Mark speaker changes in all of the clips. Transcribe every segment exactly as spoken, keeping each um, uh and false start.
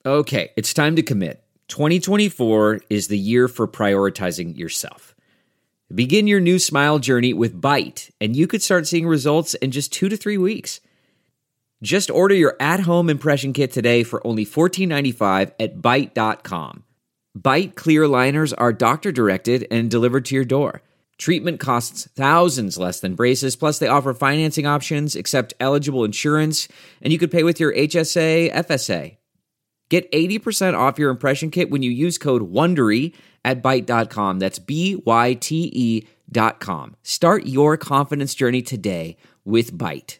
Speaker 1: Okay, it's time to commit. twenty twenty-four is the year for prioritizing yourself. Begin your new smile journey with Byte, and you could start seeing results in just two to three weeks. Just order your at-home impression kit today for only fourteen ninety-five at byte dot com. Byte clear aligners are doctor-directed and delivered to your door. Treatment costs thousands less than braces, plus they offer financing options, accept eligible insurance, and you could pay with your H S A, F S A. Get eighty percent off your impression kit when you use code WONDERY at byte dot com. That's B Y T E dot com. Start your confidence journey today with Byte.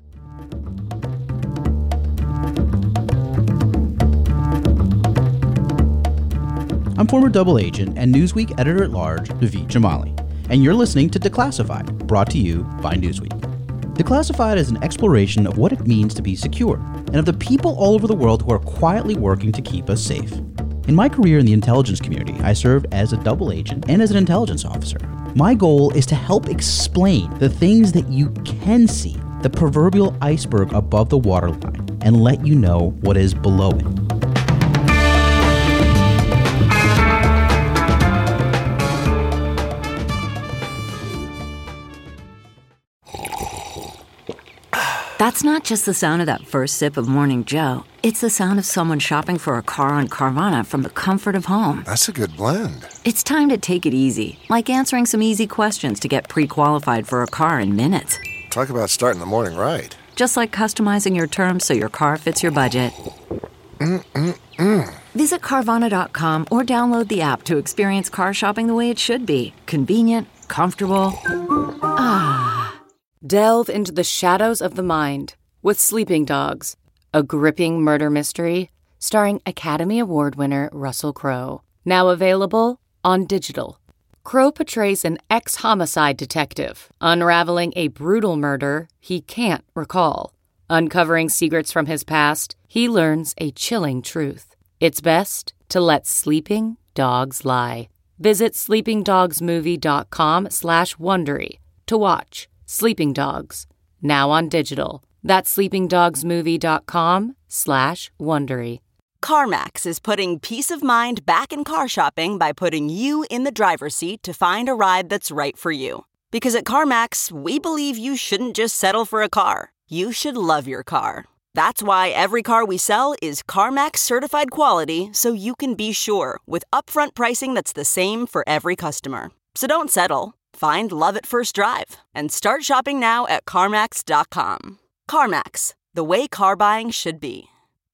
Speaker 2: I'm former double agent and Newsweek editor-at-large, Naveed Jamali, and you're listening to Declassified, brought to you by Newsweek. Declassified is an exploration of what it means to be secure, and of the people all over the world who are quietly working to keep us safe. In my career in the intelligence community, I served as a double agent and as an intelligence officer. My goal is to help explain the things that you can see, the proverbial iceberg above the waterline, and let you know what is below it.
Speaker 3: That's not just the sound of that first sip of Morning Joe. It's the sound of someone shopping for a car on Carvana from the comfort of home.
Speaker 4: That's a good blend.
Speaker 3: It's time to take it easy, like answering some easy questions to get pre-qualified for a car in minutes.
Speaker 4: Talk about starting the morning right.
Speaker 3: Just like customizing your terms so your car fits your budget.
Speaker 4: Mm-mm-mm.
Speaker 3: Visit Carvana dot com or download the app to experience car shopping the way it should be. Convenient, comfortable. Ah.
Speaker 5: Delve into the shadows of the mind with Sleeping Dogs, a gripping murder mystery starring Academy Award winner Russell Crowe. Now available on digital. Crowe portrays an ex-homicide detective unraveling a brutal murder he can't recall. Uncovering secrets from his past, he learns a chilling truth. It's best to let sleeping dogs lie. Visit sleepingdogsmovie.com slash Wondery to watch Sleeping Dogs, now on digital. That's sleepingdogsmovie.com slash Wondery.
Speaker 6: CarMax is putting peace of mind back in car shopping by putting you in the driver's seat to find a ride that's right for you. Because at CarMax, we believe you shouldn't just settle for a car. You should love your car. That's why every car we sell is CarMax certified quality, so you can be sure with upfront pricing that's the same for every customer. So don't settle. Find love at first drive and start shopping now at CarMax dot com. CarMax, the way car buying should be.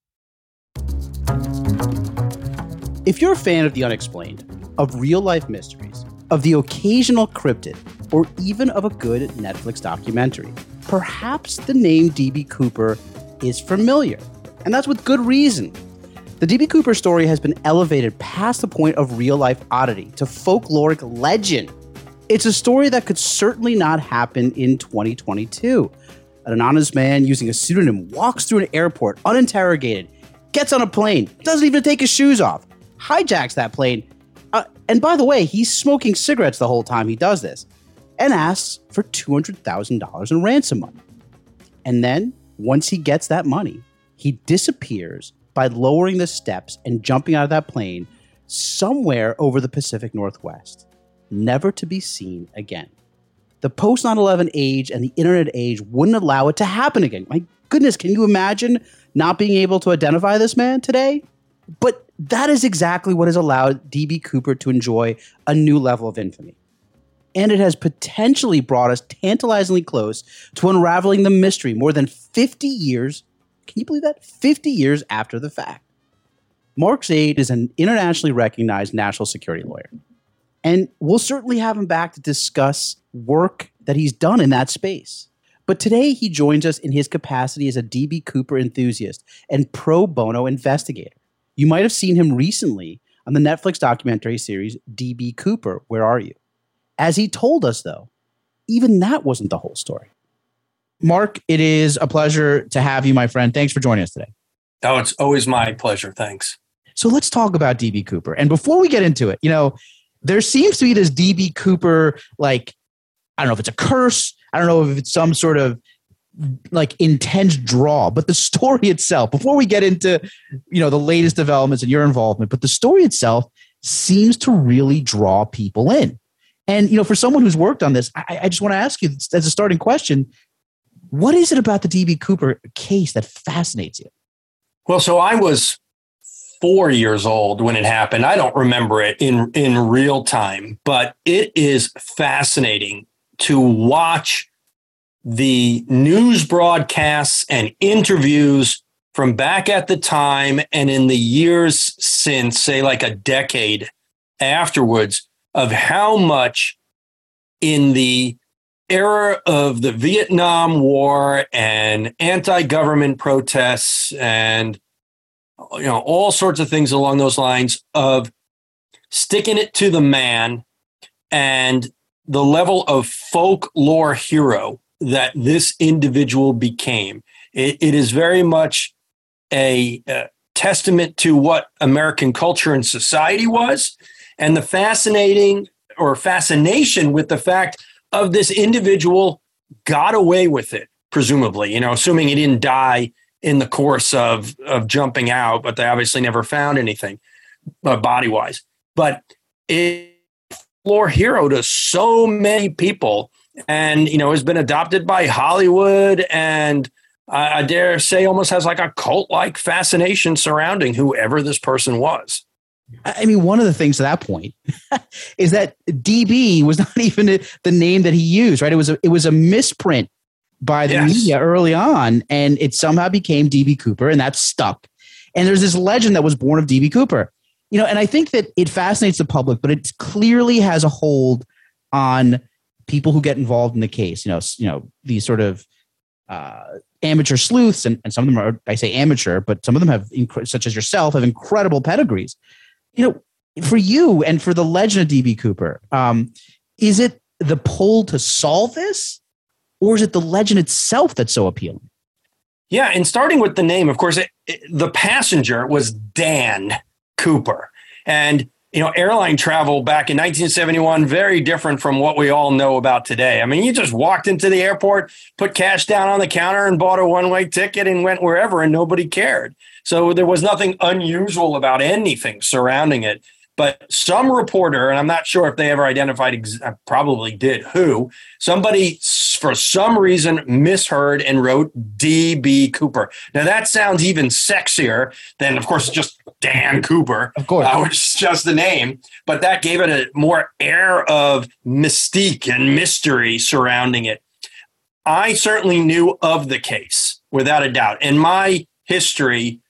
Speaker 2: If you're a fan of the unexplained, of real-life mysteries, of the occasional cryptid, or even of a good Netflix documentary, perhaps the name D B. Cooper is familiar. And that's with good reason. The D B. Cooper story has been elevated past the point of real-life oddity to folkloric legend. It's a story that could certainly not happen in twenty twenty-two. An anonymous man using a pseudonym walks through an airport uninterrogated, gets on a plane, doesn't even take his shoes off, hijacks that plane, uh, and by the way, he's smoking cigarettes the whole time he does this, and asks for two hundred thousand dollars in ransom money. And then, once he gets that money, he disappears by lowering the steps and jumping out of that plane somewhere over the Pacific Northwest, never to be seen again. The post nine eleven age and the internet age wouldn't allow it to happen again. My goodness, can you imagine not being able to identify this man today? But that is exactly what has allowed D B. Cooper to enjoy a new level of infamy. And it has potentially brought us tantalizingly close to unraveling the mystery more than fifty years, can you believe that? fifty years after the fact. Mark Zaid is an internationally recognized national security lawyer. And we'll certainly have him back to discuss work that he's done in that space. But today he joins us in his capacity as a D B. Cooper enthusiast and pro bono investigator. You might have seen him recently on the Netflix documentary series D B. Cooper, Where Are You? As he told us, though, even that wasn't the whole story. Mark, it is a pleasure to have you, my friend. Thanks for joining us today.
Speaker 7: Oh, it's always my pleasure. Thanks.
Speaker 2: So let's talk about D B. Cooper. And before we get into it, you know, there seems to be this D B. Cooper, like, I don't know if it's a curse. I don't know if it's some sort of like intense draw, but the story itself, before we get into, you know, the latest developments and your involvement, but the story itself seems to really draw people in. And, you know, for someone who's worked on this, I, I just want to ask you as a starting question, what is it about the D B. Cooper case that fascinates you?
Speaker 7: Well, so I was four years old when it happened. I don't remember it in, in real time, but it is fascinating to watch the news broadcasts and interviews from back at the time and in the years since, say like a decade afterwards, of how much in the era of the Vietnam War and anti-government protests and, you know, all sorts of things along those lines of sticking it to the man and the level of folklore hero that this individual became. It, it is very much a, a testament to what American culture and society was, and the fascinating or fascination with the fact of this individual got away with it, presumably, you know, assuming he didn't die in the course of, of jumping out, but they obviously never found anything uh, body-wise. But it folklore hero to so many people. And, you know, has been adopted by Hollywood and uh, I dare say almost has like a cult-like fascination surrounding whoever this person was.
Speaker 2: I mean, one of the things to that point is that D B was not even the name that he used, right? It was a, it was a misprint by the yes. media early on, and it somehow became D B. Cooper, and that stuck. And there's this legend that was born of D B. Cooper. You know, and I think that it fascinates the public, but it clearly has a hold on people who get involved in the case, you know, you know, these sort of uh, amateur sleuths, and, and some of them are, I say amateur, but some of them have, inc- such as yourself, have incredible pedigrees. You know, for you and for the legend of D B. Cooper, um, is it the pull to solve this, or is it the legend itself that's so appealing?
Speaker 7: Yeah, and starting with the name, of course, it, it, the passenger was Dan Cooper, and you know, airline travel back in nineteen seventy-one, very different from what we all know about today. I mean, you just walked into the airport, put cash down on the counter and bought a one-way ticket and went wherever and nobody cared. So there was nothing unusual about anything surrounding it. But some reporter, and I'm not sure if they ever identified, ex- probably did, who, somebody for some reason misheard and wrote D B. Cooper. Now that sounds even sexier than, of course, just Dan Cooper,
Speaker 2: of course,
Speaker 7: uh, which is just the name. But that gave it a more air of mystique and mystery surrounding it. I certainly knew of the case, without a doubt. And my history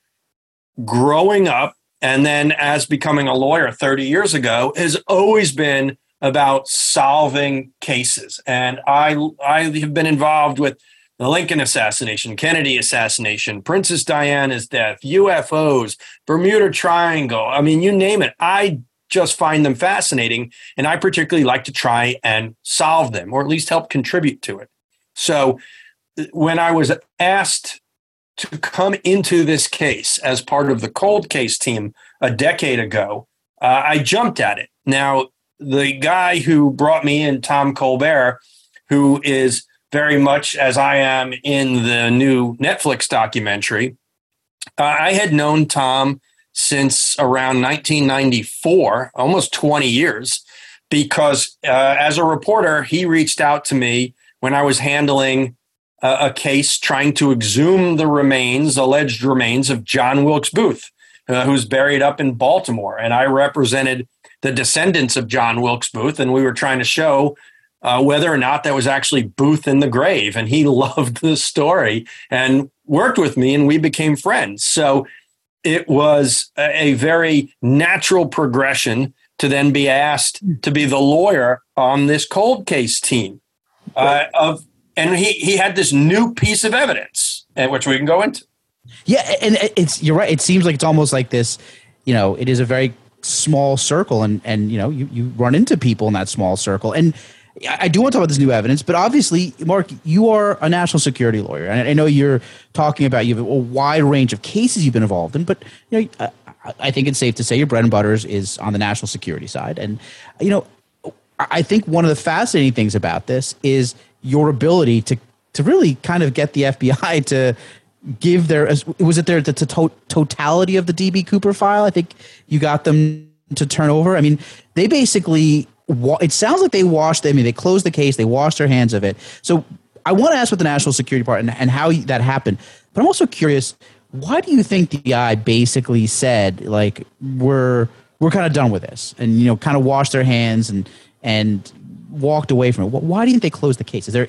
Speaker 7: growing up, and then as becoming a lawyer thirty years ago, has always been about solving cases. And I, I have been involved with the Lincoln assassination, Kennedy assassination, Princess Diana's death, U F Os, Bermuda Triangle. I mean, you name it. I just find them fascinating. And I particularly like to try and solve them, or at least help contribute to it. So when I was asked to come into this case as part of the cold case team a decade ago, uh, I jumped at it. Now, the guy who brought me in, Tom Colbert, who is very much as I am in the new Netflix documentary, uh, I had known Tom since around nineteen ninety-four, almost twenty years, because uh, as a reporter, he reached out to me when I was handling a case trying to exhume the remains, alleged remains of John Wilkes Booth, uh, who's buried up in Baltimore. And I represented the descendants of John Wilkes Booth, and we were trying to show uh, whether or not that was actually Booth in the grave. And he loved the story and worked with me, and we became friends. So it was a, a very natural progression to then be asked to be the lawyer on this cold case team uh, of And he, he had this new piece of evidence, which we can go into.
Speaker 2: Yeah, and it's you're right. It seems like it's almost like this, you know, it is a very small circle, and and you know, you, you run into people in that small circle. And I do want to talk about this new evidence, but obviously, Mark, you are a national security lawyer, and I know you're talking about you have a wide range of cases you've been involved in. But you know, I think it's safe to say your bread and butter is on the national security side, and you know, I think one of the fascinating things about this is your ability to to really kind of get the F B I to give their, was it their the to- totality of the D B Cooper file? I think you got them to turn over. I mean, they basically, it sounds like they washed, I mean, they closed the case, they washed their hands of it. So I want to ask what the national security part and, and how that happened. But I'm also curious, why do you think the F B I basically said, like, we're we're kind of done with this, and, you know, kind of washed their hands and and walked away from it? Why do you think they closed the case? Is there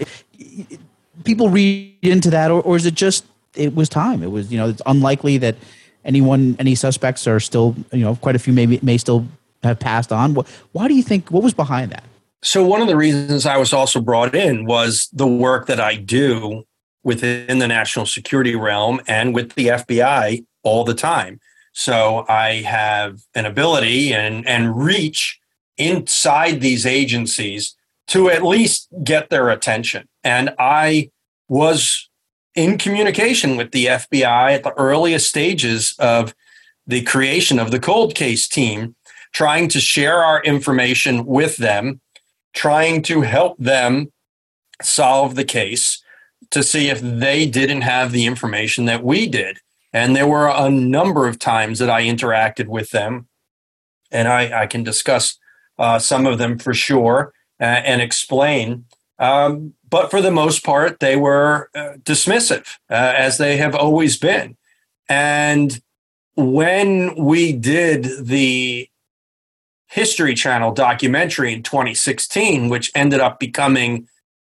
Speaker 2: people read into that, or, or is it just it was time? It was, you know, it's unlikely that anyone, any suspects are still, you know, quite a few maybe may still have passed on. Why do you think, what was behind that?
Speaker 7: So one of the reasons I was also brought in was the work that I do within the national security realm and with the F B I all the time. So I have an ability and, and reach inside these agencies to at least get their attention. And I was in communication with the F B I at the earliest stages of the creation of the cold case team, trying to share our information with them, trying to help them solve the case to see if they didn't have the information that we did. And there were a number of times that I interacted with them, and I, I can discuss uh, some of them for sure uh, and explain. Um, but for the most part, they were uh, dismissive, uh, as they have always been. And when we did the History Channel documentary in twenty sixteen, which ended up becoming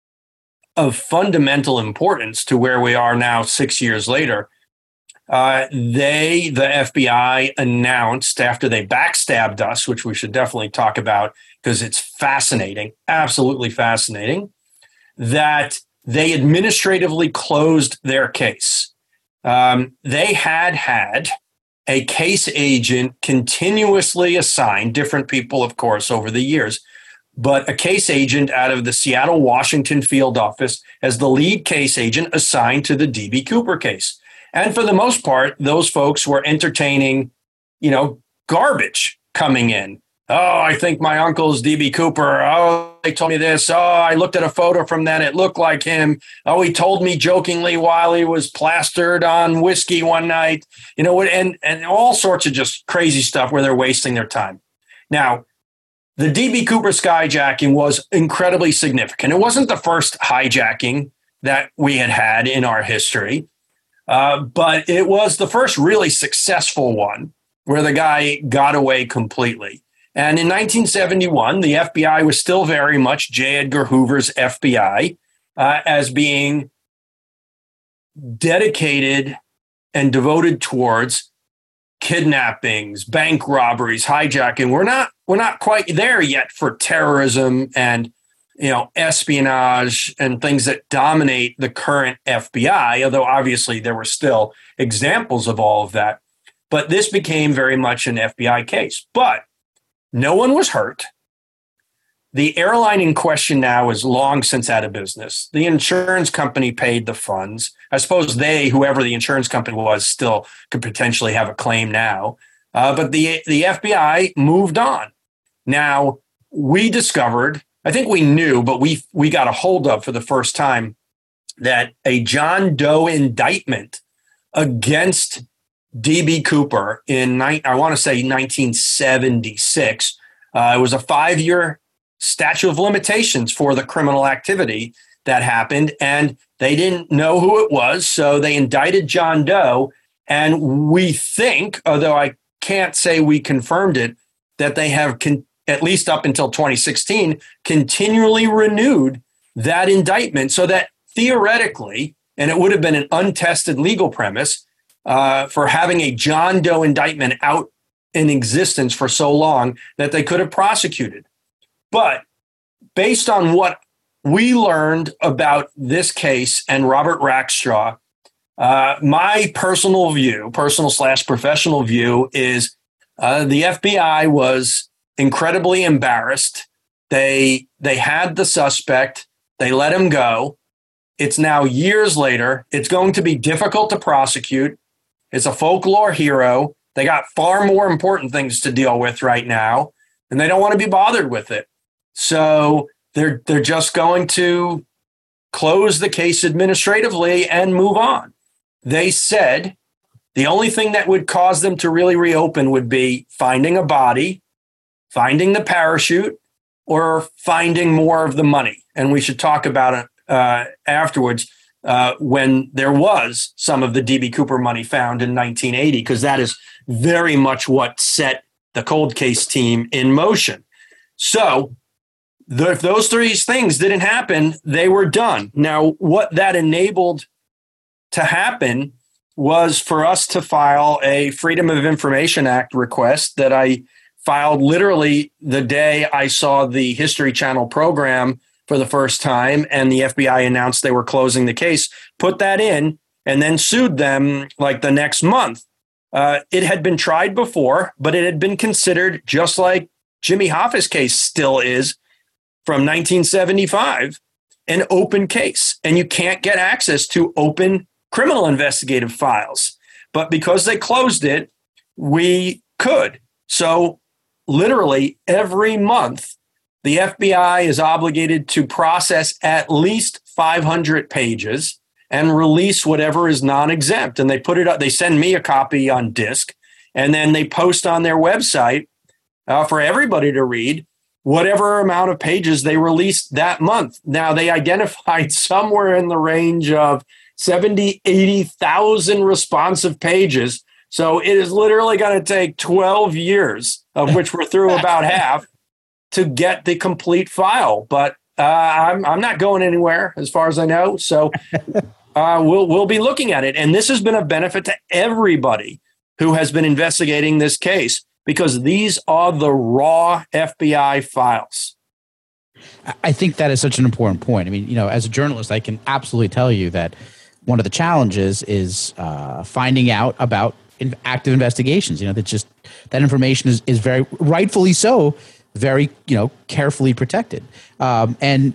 Speaker 7: of fundamental importance to where we are now six years later, uh, they, the F B I, announced after they backstabbed us, which we should definitely talk about because it's fascinating, absolutely fascinating, that they administratively closed their case. Um, they had had a case agent continuously assigned, different people, of course, over the years, but a case agent out of the Seattle, Washington field office as the lead case agent assigned to the D B Cooper case. And for the most part, those folks were entertaining, you know, garbage coming in. Oh, I think my uncle's D B Cooper. Oh, they told me this. Oh, I looked at a photo from that. It looked like him. Oh, he told me jokingly while he was plastered on whiskey one night, you know, and, and all sorts of just crazy stuff where they're wasting their time. Now, the D B Cooper skyjacking was incredibly significant. It wasn't the first hijacking that we had had in our history, uh, but it was the first really successful one where the guy got away completely. And in nineteen seventy-one, the F B I was still very much J. Edgar Hoover's F B I, uh, as being dedicated and devoted towards kidnappings, bank robberies, hijacking. We're not we're not quite there yet for terrorism and, you know, espionage and things that dominate the current F B I, although obviously there were still examples of all of that. But this became very much an F B I case. But no one was hurt. The airline in question now is long since out of business. The insurance company paid the funds. I suppose they, whoever the insurance company was, still could potentially have a claim now. Uh, but the, the F B I moved on. Now, we discovered, I think we knew, but we we got a hold of for the first time that a John Doe indictment against D B Cooper in, I want to say nineteen seventy-six. Uh, it was a five-year statute of limitations for the criminal activity that happened, and they didn't know who it was, so they indicted John Doe. And we think, although I can't say we confirmed it, that they have, con- at least up until twenty sixteen, continually renewed that indictment so that theoretically, and it would have been an untested legal premise, Uh, for having a John Doe indictment out in existence for so long that they could have prosecuted. But based on what we learned about this case and Robert Rackstraw, uh, my personal view, personal slash professional view, is uh, the F B I was incredibly embarrassed. They they had the suspect. They let him go. It's now years later. It's going to be difficult to prosecute. It's a folklore hero. They got far more important things to deal with right now, and they don't want to be bothered with it. So they're they're just going to close the case administratively and move on. They said the only thing that would cause them to really reopen would be finding a body, finding the parachute, or finding more of the money. And we should talk about it uh, afterwards uh, when there was some of the D B. Cooper money found in nineteen eighty, because that is very much what set the cold case team in motion. So the, if those three things didn't happen, they were done. Now, what that enabled to happen was for us to file a Freedom of Information Act request that I filed literally the day I saw the History Channel program for the first time and the F B I announced they were closing the case, put that in, and then sued them like the next month. Uh, it had been tried before, but it had been considered, just like Jimmy Hoffa's case still is from nineteen seventy-five, an open case. And you can't get access to open criminal investigative files. But because they closed it, we could. So literally every month, the F B I is obligated to process at least five hundred pages and release whatever is non-exempt. And they put it up, they send me a copy on disk, and then they post on their website uh, for everybody to read whatever amount of pages they released that month. Now, they identified somewhere in the range of seventy, eighty thousand responsive pages. So it is literally going to take twelve years, of which we're through about half, to get the complete file. But uh, I'm, I'm not going anywhere as far as I know. So uh, we'll, we'll be looking at it. And this has been a benefit to everybody who has been investigating this case, because these are the raw F B I files.
Speaker 2: I think that is such an important point. I mean, you know, as a journalist, I can absolutely tell you that one of the challenges is uh, finding out about in active investigations. You know, that just that information is, is very rightfully so, very, you know, carefully protected. Um, and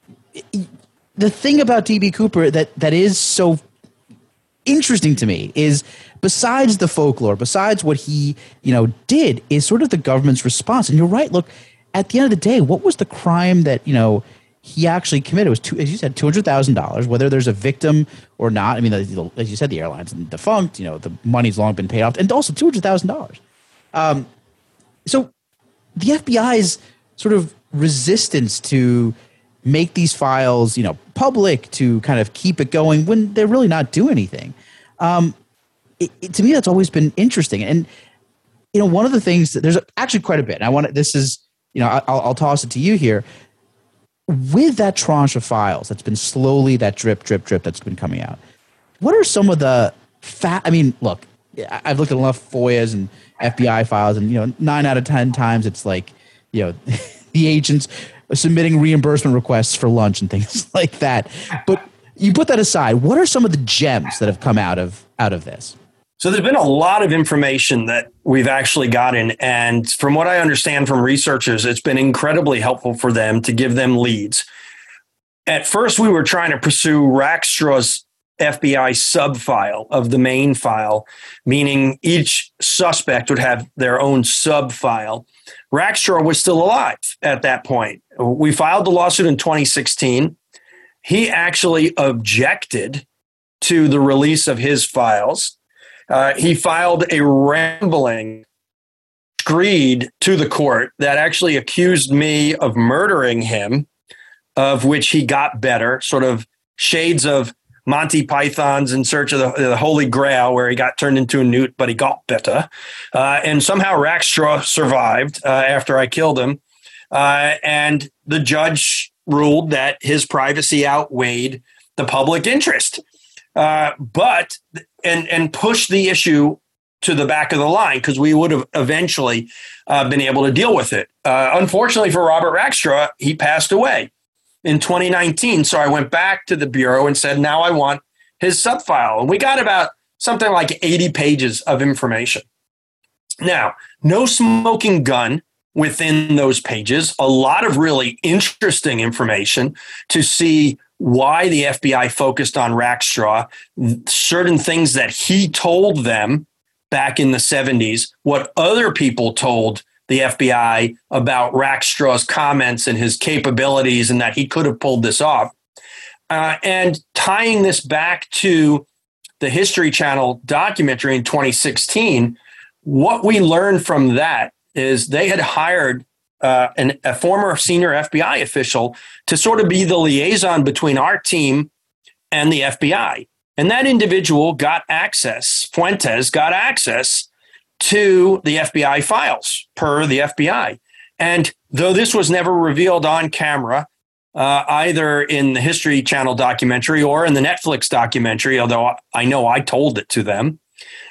Speaker 2: the thing about D B. Cooper that that is so interesting to me is, besides the folklore, besides what he, you know, did, is sort of the government's response. And you're right. Look, at the end of the day, what was the crime that, you know, he actually committed? It was, two, as you said, two hundred thousand dollars, whether there's a victim or not. I mean, as you said, the airline's defunct, you know, the money's long been paid off, and also two hundred thousand dollars. Um, so the F B I's sort of resistance to make these files, you know, public, to kind of keep it going when they're really not doing anything. Um, it, it, to me, that's always been interesting. And, you know, one of the things that there's actually quite a bit, and I want to, this is, you know, I'll, I'll toss it to you here. With that tranche of files that's been slowly, that drip, drip, drip that's been coming out, what are some of the fat? I mean, look, I've looked at enough F O I As and F B I files, and, you know, nine out of ten times it's like, you know, the agents submitting reimbursement requests for lunch and things like that. But you put that aside, what are some of the gems that have come out of out of this?
Speaker 7: So there's been a lot of information that we've actually gotten. And from what I understand from researchers, it's been incredibly helpful for them to give them leads. At first, we were trying to pursue Rackstraw's F B I sub-file of the main file, meaning each suspect would have their own sub-file. Rackstraw was still alive at that point. We filed the lawsuit in twenty sixteen. He actually objected to the release of his files. Uh, he filed a rambling screed to the court that actually accused me of murdering him, of which he got better, sort of shades of Monty Python's In Search of the, the Holy Grail, where he got turned into a newt, but he got better. Uh, and somehow Rackstraw survived uh, after I killed him. Uh, and the judge ruled that his privacy outweighed the public interest. Uh, but and and pushed the issue to the back of the line, because we would have eventually uh, been able to deal with it. Uh, unfortunately for Robert Rackstraw, he passed away in twenty nineteen. So I went back to the Bureau and said, now I want his subfile. And we got about something like eighty pages of information. Now, no smoking gun within those pages, a lot of really interesting information to see why the F B I focused on Rackstraw, certain things that he told them back in the seventies, what other people told the F B I about Rackstraw's comments and his capabilities, and that he could have pulled this off. Uh, and tying this back to the History Channel documentary in twenty sixteen, what we learned from that is they had hired uh, an, a former senior F B I official to sort of be the liaison between our team and the F B I. And that individual got access, Fuentes got access to the F B I files per the F B I. And though this was never revealed on camera, uh, either in the History Channel documentary or in the Netflix documentary, although I know I told it to them,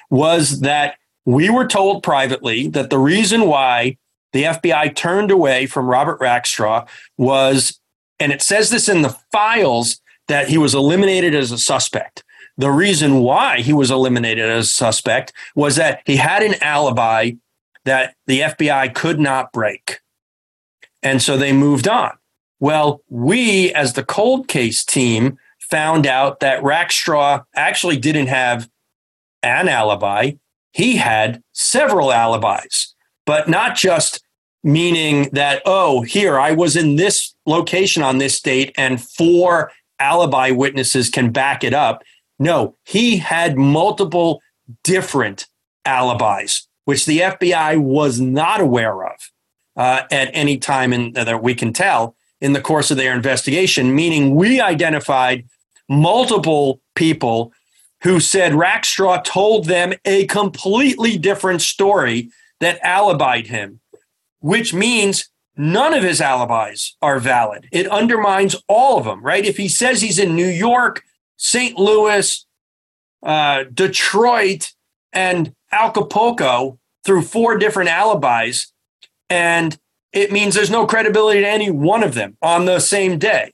Speaker 7: was that we were told privately that the reason why the F B I turned away from Robert Rackstraw was, and it says this in the files, that he was eliminated as a suspect. The reason why he was eliminated as a suspect was that he had an alibi that the F B I could not break. And so they moved on. Well, we, as the cold case team, found out that Rackstraw actually didn't have an alibi. He had several alibis, but not just meaning that, oh, here, I was in this location on this date and four alibi witnesses can back it up. No, he had multiple different alibis, which the F B I was not aware of uh, at any time in, that we can tell in the course of their investigation, meaning we identified multiple people who said Rackstraw told them a completely different story that alibied him, which means none of his alibis are valid. It undermines all of them, right? If he says he's in New York, Saint Louis, uh, Detroit, and Acapulco through four different alibis, and it means there's no credibility to any one of them on the same day.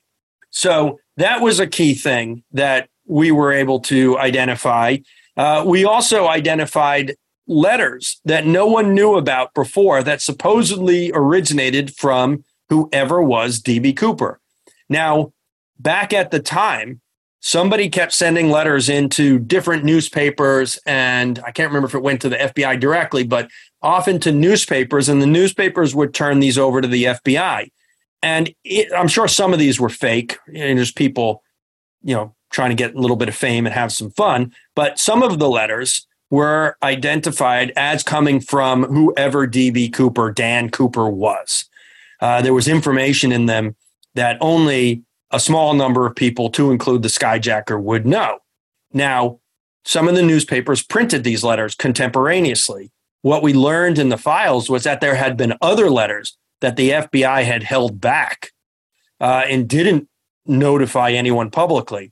Speaker 7: So that was a key thing that we were able to identify. Uh, we also identified letters that no one knew about before that supposedly originated from whoever was D B Cooper. Now, back at the time, somebody kept sending letters into different newspapers, and I can't remember if it went to the F B I directly, but often to newspapers, and the newspapers would turn these over to the F B I. And it, I'm sure some of these were fake, and there's people, you know, trying to get a little bit of fame and have some fun. But some of the letters were identified as coming from whoever D B Cooper, Dan Cooper, was. Uh, there was information in them that only a small number of people, to include the skyjacker, would know. Now, some of the newspapers printed these letters contemporaneously. What we learned in the files was that there had been other letters that the F B I had held back uh, and didn't notify anyone publicly.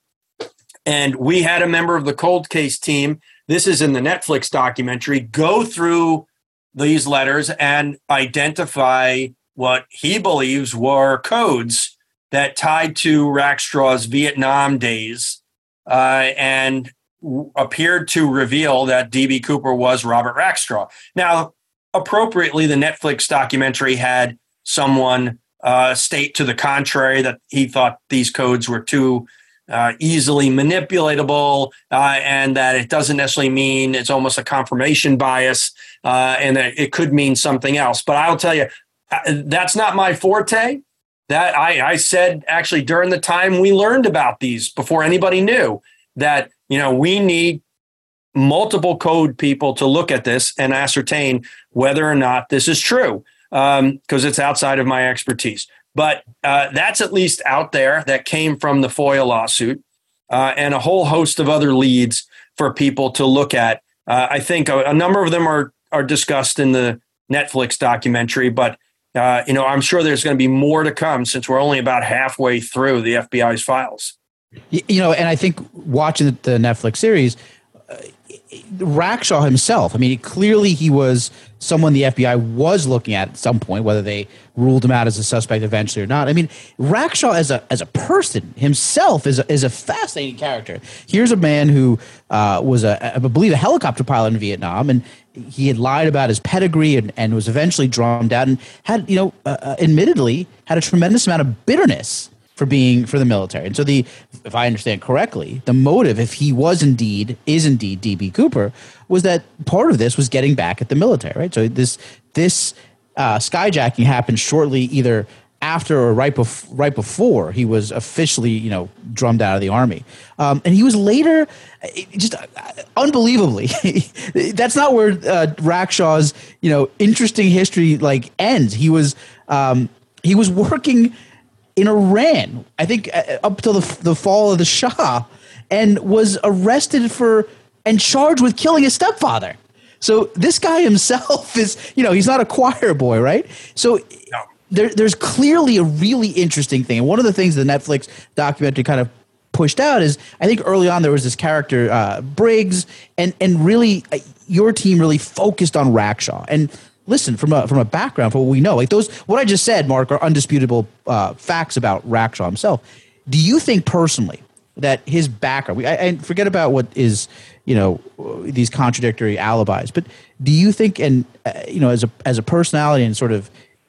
Speaker 7: And we had a member of the cold case team, this is in the Netflix documentary, go through these letters and identify what he believes were codes that tied to Rackstraw's Vietnam days uh, and w- appeared to reveal that D B Cooper was Robert Rackstraw. Now, appropriately, the Netflix documentary had someone uh, state to the contrary, that he thought these codes were too uh, easily manipulatable uh, and that it doesn't necessarily mean, it's almost a confirmation bias uh, and that it could mean something else. But I'll tell you, that's not my forte. That I, I said actually during the time we learned about these, before anybody knew, that, you know, we need multiple code people to look at this and ascertain whether or not this is true, because um, it's outside of my expertise. But uh, that's at least out there that came from the FOIA lawsuit uh, and a whole host of other leads for people to look at. Uh, I think a, a number of them are are discussed in the Netflix documentary, but Uh, you know, I'm sure there's going to be more to come since we're only about halfway through the F B I's files.
Speaker 2: You know, and I think watching the Netflix series, uh, Rackstraw himself, I mean, clearly he was someone the F B I was looking at at some point, whether they ruled him out as a suspect eventually or not. I mean, Rackstraw as a as a person himself is a, is a fascinating character. Here's a man who uh, was, a, I believe, a helicopter pilot in Vietnam, and he had lied about his pedigree and, and was eventually drummed out and had, you know, uh, admittedly had a tremendous amount of bitterness for being for the military. And so the, if I understand correctly, the motive, if he was indeed, is indeed D B Cooper, was that part of this was getting back at the military, right? So this, this uh, skyjacking happened shortly either after or right, bef- right before he was officially, you know, drummed out of the army. Um, and he was later, just uh, unbelievably, that's not where uh, Rakshaw's, you know, interesting history like ends. He was um, he was working in Iran, I think, uh, up till the, the fall of the Shah, and was arrested for and charged with killing his stepfather. So this guy himself is, you know, he's not a choir boy, right? So no. there, there's clearly a really interesting thing. And one of the things the Netflix documentary kind of pushed out is, I think early on there was this character, uh, Briggs, and and really uh, your team really focused on Rakshaw. And listen, from a from a background, from what we know, like those, what I just said, Mark, are undisputable uh, facts about Rakshaw himself. Do you think personally that his background, we, I, and forget about what is, you know, these contradictory alibis, but do you think, and uh, you know, as a as a personality and sort of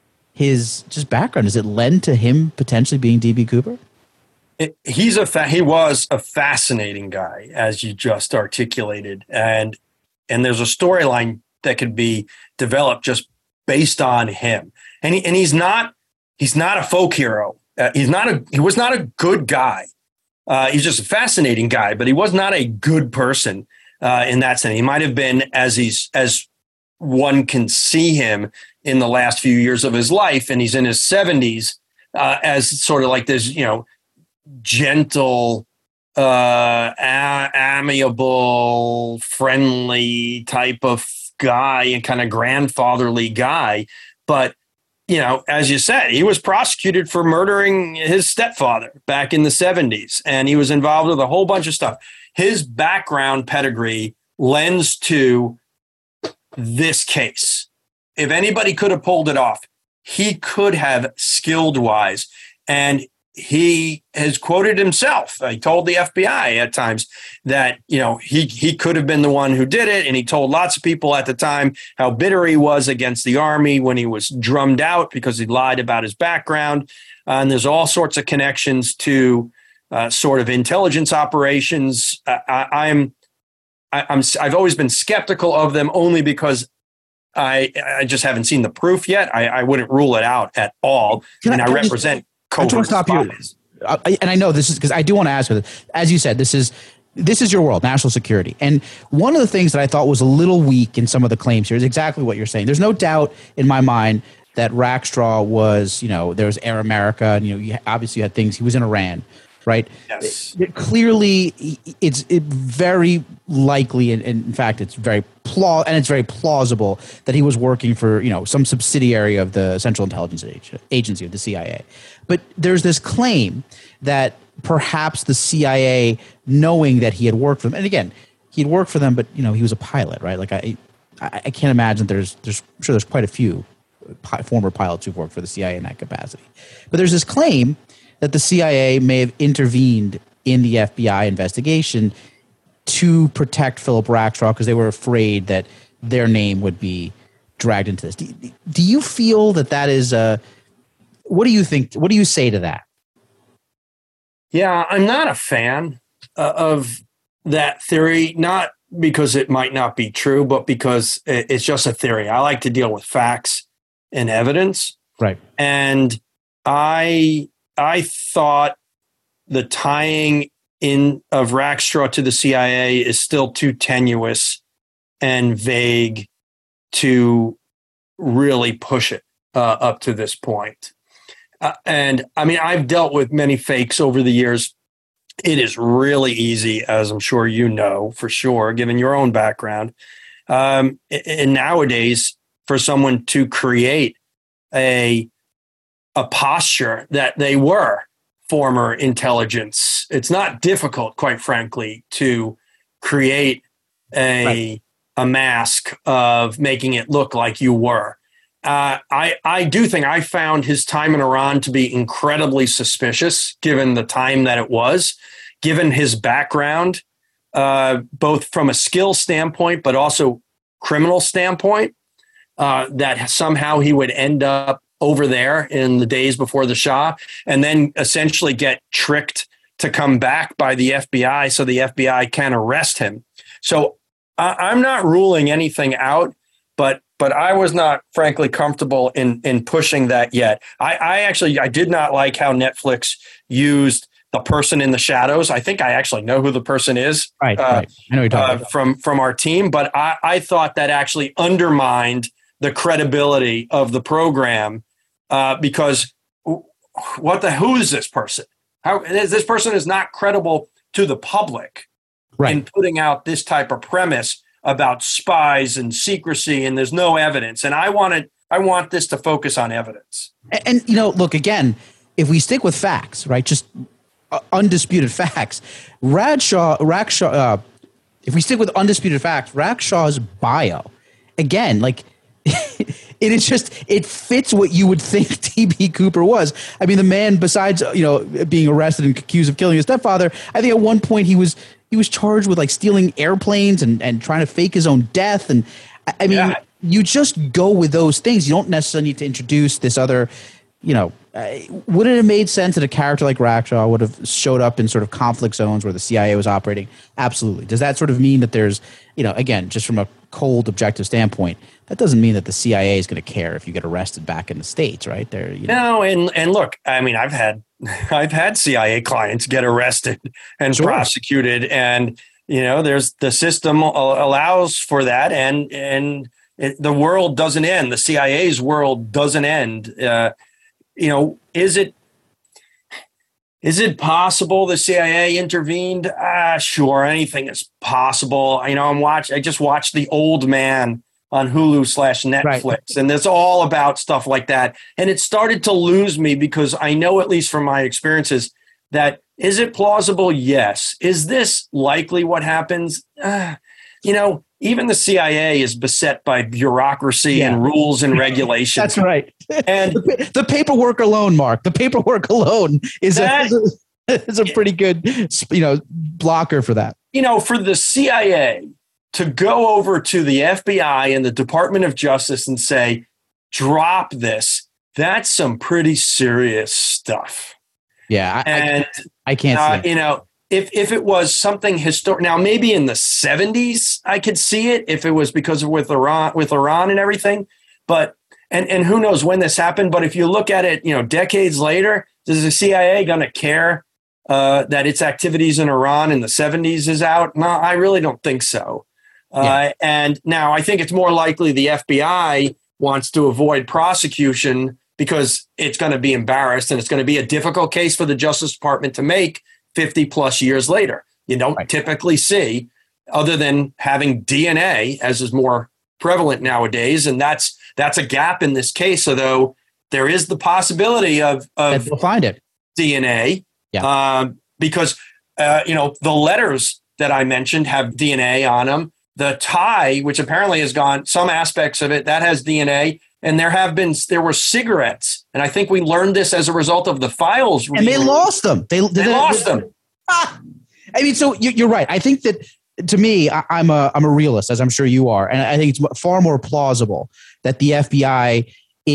Speaker 2: his just background, does it lend to him potentially being D B. Cooper?
Speaker 7: It, he's a fa- he was a fascinating guy, as you just articulated, and and there's a storyline that could be developed just based on him, and he, and he's not he's not a folk hero. Uh, he's not a he was not a good guy. Uh, he's just a fascinating guy, but he was not a good person uh, in that sense. He might have been, as he's as one can see him in the last few years of his life, and he's in his seventies, uh, as sort of like this, you know, gentle, uh, a- amiable, friendly type of guy and kind of grandfatherly guy. But you know, as you said, he was prosecuted for murdering his stepfather back in the seventies, and he was involved with a whole bunch of stuff. His background pedigree lends to this case. If anybody could have pulled it off, he could have skilled wise. And he has quoted himself. He told the F B I at times that, you know, he, he could have been the one who did it. And he told lots of people at the time how bitter he was against the army when he was drummed out because he lied about his background. Uh, and there's all sorts of connections to uh, sort of intelligence operations. Uh, I, I'm, I, I'm, I've always been skeptical of them only because I, I just haven't seen the proof yet. I, I wouldn't rule it out at all.
Speaker 2: Can
Speaker 7: and I,
Speaker 2: I
Speaker 7: represent.
Speaker 2: Just- I just want to stop you, uh, and I know this is because I do want to ask you. As you said, this is this is your world, national security, and one of the things that I thought was a little weak in some of the claims here is exactly what you're saying. There's no doubt in my mind that Rackstraw was, you know, there was Air America, and you know, you obviously you had things. He was in Iran, right?
Speaker 7: Yes.
Speaker 2: It, it clearly, it's it very likely, and, and in fact, it's very plau- and it's very plausible that he was working for, you know, some subsidiary of the Central Intelligence Agency of the C I A. But there's this claim that perhaps the C I A, knowing that he had worked for them, and again, he had worked for them, but you know, he was a pilot, right? Like I, I, I can't imagine there's, there's, I'm sure there's quite a few pi- former pilots who've worked for the C I A in that capacity. But there's this claim that the C I A may have intervened in the F B I investigation to protect Philip Rackstraw because they were afraid that their name would be dragged into this. Do, do you feel that that is a What do you think? What do you say to that?
Speaker 7: Yeah, I'm not a fan uh, of that theory, not because it might not be true, but because it's just a theory. I like to deal with facts and evidence.
Speaker 2: Right.
Speaker 7: And I I thought the tying in of Rackstraw to the C I A is still too tenuous and vague to really push it uh, up to this point. Uh, and I mean, I've dealt with many fakes over the years. It is really easy, as I'm sure you know for sure, given your own background. Um, and nowadays, for someone to create a a posture that they were former intelligence, it's not difficult, quite frankly, to create a right. a mask of making it look like you were. Uh, I, I do think I found his time in Iran to be incredibly suspicious, given the time that it was, given his background, uh, both from a skill standpoint, but also criminal standpoint, uh, that somehow he would end up over there in the days before the Shah and then essentially get tricked to come back by the F B I so the F B I can arrest him. So uh, I'm not ruling anything out. But but I was not, frankly, comfortable in in pushing that yet. I, I actually I did not like how Netflix used the person in the shadows. I think I actually know who the person is,
Speaker 2: right?
Speaker 7: Uh,
Speaker 2: right. I know you're talking
Speaker 7: uh,
Speaker 2: about.
Speaker 7: from from our team, but I, I thought that actually undermined the credibility of the program uh, because what the who is this person? How this person is not credible to the public
Speaker 2: right.
Speaker 7: in putting out this type of premise about spies and secrecy, and there's no evidence. And I wanted, I want this to focus on evidence.
Speaker 2: And, and you know, look again, if we stick with facts, right, just uh, undisputed facts, Radshaw, Rackshaw, uh, if we stick with undisputed facts, Rakshaw's bio, again, like it is just, it fits what you would think D B. Cooper was. I mean, the man, besides, you know, being arrested and accused of killing his stepfather, I think at one point he was, he was charged with like stealing airplanes and, and trying to fake his own death. And I mean, yeah. you just go with those things. You don't necessarily need to introduce this other, you know, uh, would it have made sense that a character like Rackshaw would have showed up in sort of conflict zones where the C I A was operating? Absolutely. Does that sort of mean that there's, you know, again, just from a cold objective standpoint, that doesn't mean that the C I A is going to care if you get arrested back in the States, right? There, you know.
Speaker 7: No, and and look, I mean, I've had I've had C I A clients get arrested and sure. prosecuted, and you know, there's the system allows for that, and and it, the world doesn't end. The C I A's world doesn't end. Uh, you know, is it is it possible the C I A intervened? Ah, sure, anything is possible. You know, I'm watch. I just watched The Old Man on Hulu slash Netflix. Right. And it's all about stuff like that. And it started to lose me because I know, at least from my experiences, that is it plausible? Yes. Is this likely what happens? Uh, you know, even the C I A is beset by bureaucracy yeah. and rules and regulations.
Speaker 2: That's right.
Speaker 7: And
Speaker 2: the, the paperwork alone, Mark, the paperwork alone is, that, a, is, a, is a pretty good, you know, blocker for that.
Speaker 7: You know, for the C I A to go over to the F B I and the Department of Justice and say, drop this, that's some pretty serious stuff.
Speaker 2: Yeah. I,
Speaker 7: and
Speaker 2: I, I can't
Speaker 7: uh,
Speaker 2: see it.
Speaker 7: You know, if, if it was something historic, now maybe in the seventies, I could see it if it was because of with Iran, with Iran and everything. But, and, and who knows when this happened, but if you look at it, you know, decades later, is the C I A going to care uh, that its activities in Iran in the seventies is out? No, I really don't think so. Uh, yeah. And now I think it's more likely the F B I wants to avoid prosecution because it's going to be embarrassed and it's going to be a difficult case for the Justice Department to make fifty plus years later. You don't right. typically see, other than having D N A, as is more prevalent nowadays. And that's that's a gap in this case. Although there is the possibility of, of
Speaker 2: we'll find it.
Speaker 7: D N A
Speaker 2: yeah.
Speaker 7: um, because, uh, you know, the letters that I mentioned have D N A on them. The tie, which apparently has gone, some aspects of it, that has D N A. And there have been, there were cigarettes. And I think we learned this as a result of the files.
Speaker 2: And they lost them. They,
Speaker 7: they, they lost them.
Speaker 2: Ah, I mean, so you, you're right. I think that, to me, I, I'm a I'm a realist, as I'm sure you are. And I think it's far more plausible that the F B I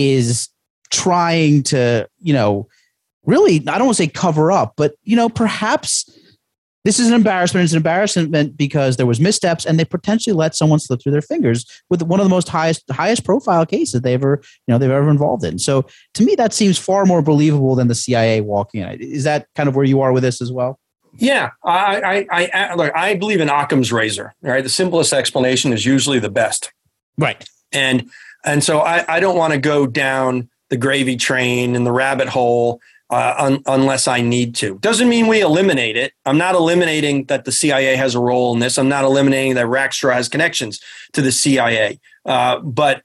Speaker 2: is trying to, you know, really, I don't want to say cover up, but, you know, perhaps this is an embarrassment. It's an embarrassment because there was missteps and they potentially let someone slip through their fingers with one of the most highest highest profile cases they ever, you know, they've ever involved in. So to me, that seems far more believable than the C I A walking in. Is that kind of where you are with this as well?
Speaker 7: Yeah, I I I, look, I believe in Occam's razor. Right, the simplest explanation is usually the best.
Speaker 2: Right,
Speaker 7: and and so I, I don't want to go down the gravy train and the rabbit hole. Uh, un, unless I need to. Doesn't mean we eliminate it. I'm not eliminating that the C I A has a role in this. I'm not eliminating that Rackshaw has connections to the C I A. Uh, but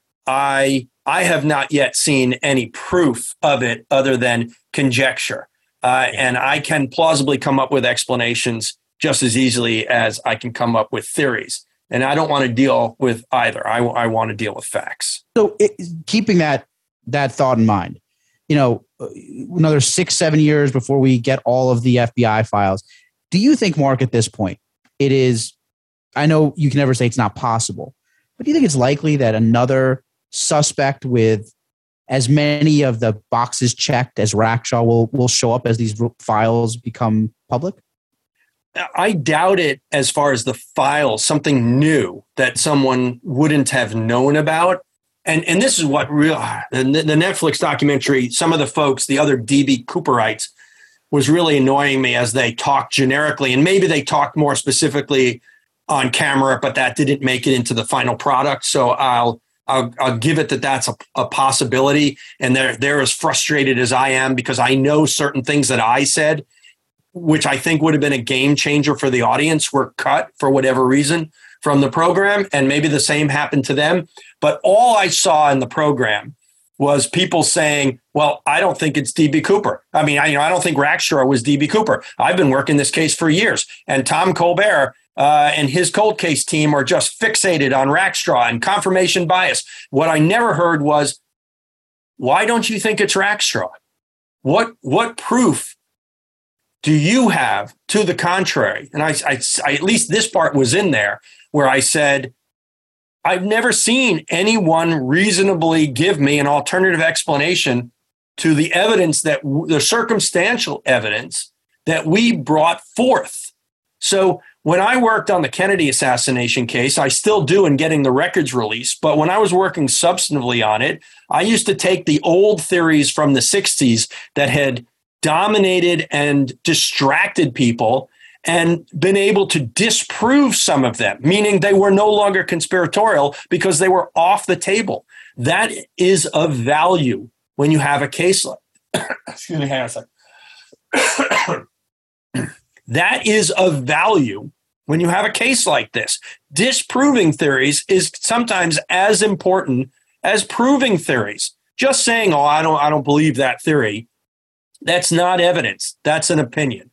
Speaker 7: I I have not yet seen any proof of it other than conjecture. Uh, and I can plausibly come up with explanations just as easily as I can come up with theories. And I don't want to deal with either. I, I want to deal with facts.
Speaker 2: So it, keeping that that thought in mind, you know, another six, seven years before we get all of the F B I files. Do you think, Mark, at this point, it is, I know you can never say it's not possible, but do you think it's likely that another suspect with as many of the boxes checked as Rackshaw will, will show up as these files become public?
Speaker 7: I doubt it as far as the files, something new that someone wouldn't have known about. and and this is what real the, the Netflix documentary, some of the folks, the other D B Cooperites, was really annoying me as they talked generically, and maybe they talked more specifically on camera, but that didn't make it into the final product. So I'll I'll, I'll give it that that's a, a possibility, and they're they're as frustrated as I am because I know certain things that I said, which I think would have been a game changer for the audience, were cut for whatever reason from the program, and maybe the same happened to them. But all I saw in the program was people saying, well, I don't think it's D B Cooper. I mean, I, you know, I don't think Rackstraw was D B Cooper. I've been working this case for years. And Tom Colbert uh, and his cold case team are just fixated on Rackstraw and confirmation bias. What I never heard was, why don't you think it's Rackstraw? What, what proof do you have to the contrary? And I, I, I, at least this part was in there where I said, I've never seen anyone reasonably give me an alternative explanation to the evidence that the circumstantial evidence that we brought forth. So when I worked on the Kennedy assassination case, I still do in getting the records released. But when I was working substantively on it, I used to take the old theories from the sixties that had dominated and distracted people and been able to disprove some of them, meaning they were no longer conspiratorial because they were off the table. That is of value when you have a case like, excuse me, hang on a second. That is of value when you have a case like this. Disproving theories is sometimes as important as proving theories. Just saying, oh, I don't, I don't believe that theory, that's not evidence. That's an opinion.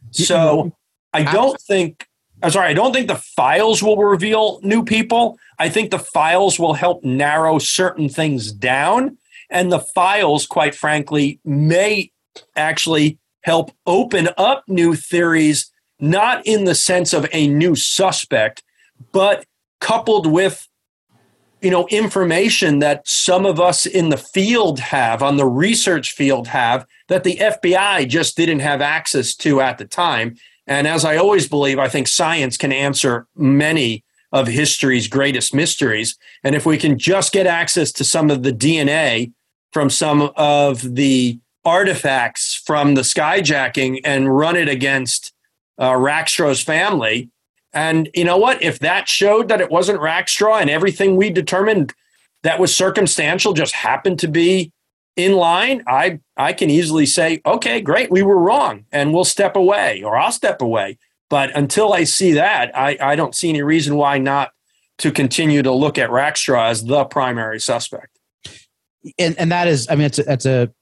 Speaker 7: So I don't think, I'm sorry, I don't think the files will reveal new people. I think the files will help narrow certain things down. And the files, quite frankly, may actually help open up new theories, not in the sense of a new suspect, but coupled with, you know, information that some of us in the field have, on the research field have, that the F B I just didn't have access to at the time. And as I always believe, I think science can answer many of history's greatest mysteries. And if we can just get access to some of the D N A from some of the artifacts from the skyjacking and run it against uh, Rackstraw's family, and you know what? If that showed that it wasn't Rackstraw and everything we determined that was circumstantial just happened to be in line, I I can easily say, okay, great, we were wrong, and we'll step away, or I'll step away. But until I see that, I, I don't see any reason why not to continue to look at Rackstraw as the primary suspect.
Speaker 2: And and that is, I mean, it's a, that's a